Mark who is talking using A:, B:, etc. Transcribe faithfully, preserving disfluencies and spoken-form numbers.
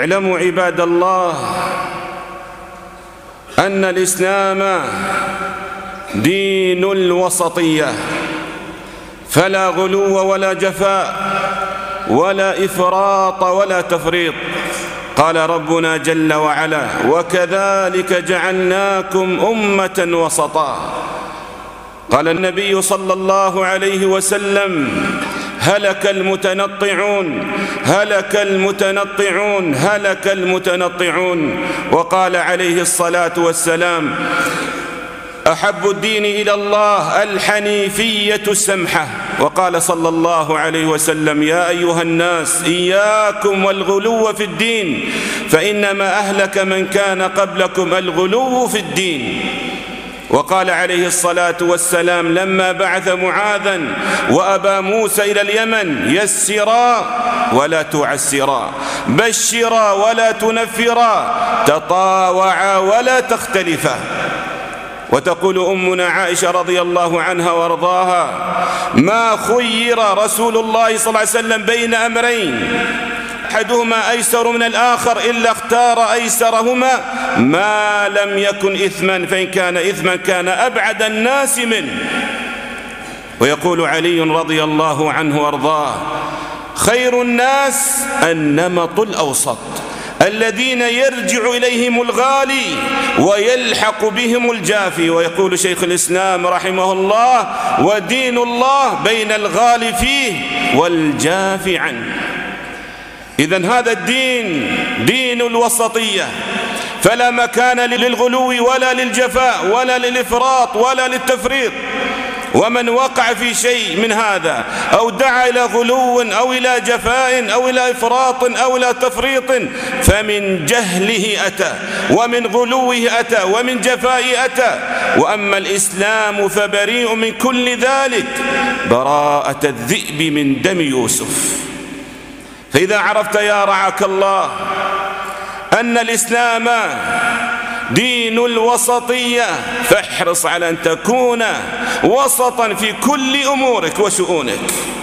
A: اعلموا عباد الله أن الإسلام دين الوسطية، فلا غلو ولا جفاء ولا إفراط ولا تفريط. قال ربنا جل وعلا: وكذلك جعلناكم أمة وسطا. قال النبي صلى الله عليه وسلم: هلك المتنطعون هلك المتنطعون هلك المتنطعون. وقال عليه الصلاة والسلام: أحب الدين إلى الله الحنيفية السمحة. وقال صلى الله عليه وسلم: يا أيها الناس إياكم والغلو في الدين، فإنما أهلك من كان قبلكم الغلو في الدين. وقال عليه الصلاة والسلام لما بعث معاذا وأبا موسى إلى اليمن: يسرا ولا تعسرا، بشرا ولا تنفرا، تطاوعا ولا تختلفا. وتقول أمنا عائشة رضي الله عنها وارضاها: ما خير رسول الله صلى الله عليه وسلم بين أمرين أحدهما أيسر من الآخر إلا اختار أيسرهما ما لم يكن إثما، فإن كان إثما كان أبعد الناس منه. ويقول علي رضي الله عنه وارضاه: خير الناس النمط الأوسط الذين يرجع إليهم الغالي ويلحق بهم الجافي. ويقول شيخ الإسلام رحمه الله: ودين الله بين الغالي فيه والجافي عنه. إذن هذا الدين دين الوسطية، فلا مكان للغلو ولا للجفاء ولا للإفراط ولا للتفريط. ومن وقع في شيء من هذا أو دعا إلى غلو أو إلى جفاء أو إلى إفراط أو إلى تفريط فمن جهله أتى، ومن غلوه أتى، ومن جفائه أتى. وأما الإسلام فبريء من كل ذلك براءة الذئب من دم يوسف. فإذا عرفت يا رعاك الله أن الإسلام دين الوسطية، فاحرص على أن تكون وسطا في كل أمورك وشؤونك.